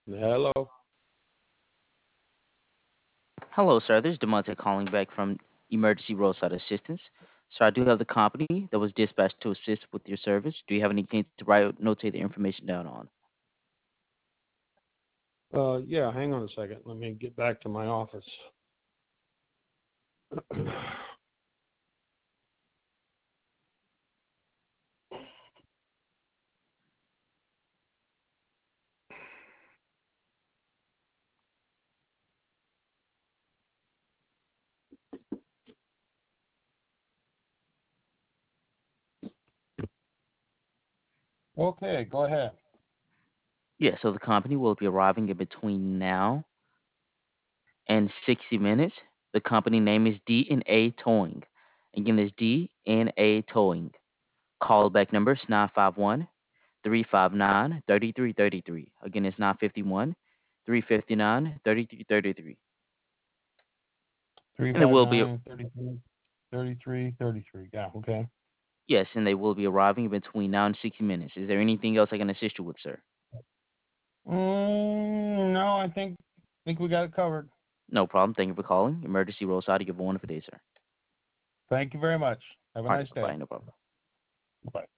Hello. Hello, sir. This is Demonte calling back from Emergency Roadside Assistance. So I do have the company that was dispatched to assist with your service. Do you have anything to write notate the information down on? Yeah, hang on a second. Let me get back to my office. Okay, go ahead. Yeah, so the company will be arriving in between now and 60 minutes. The company name is D&A Towing. Again, it's D&A Towing. Callback number is 951-359-3333. Again, it's 951-359-3333. Three And it five will be nine 33. Yeah, okay. Yes, and they will be arriving between now and 60 minutes. Is there anything else I can assist you with, sir? No, I think we got it covered. No problem. Thank you for calling. Emergency roadside. You have a wonderful day, sir. Thank you very much. Have a All right. nice day. Bye-bye. No problem. Bye.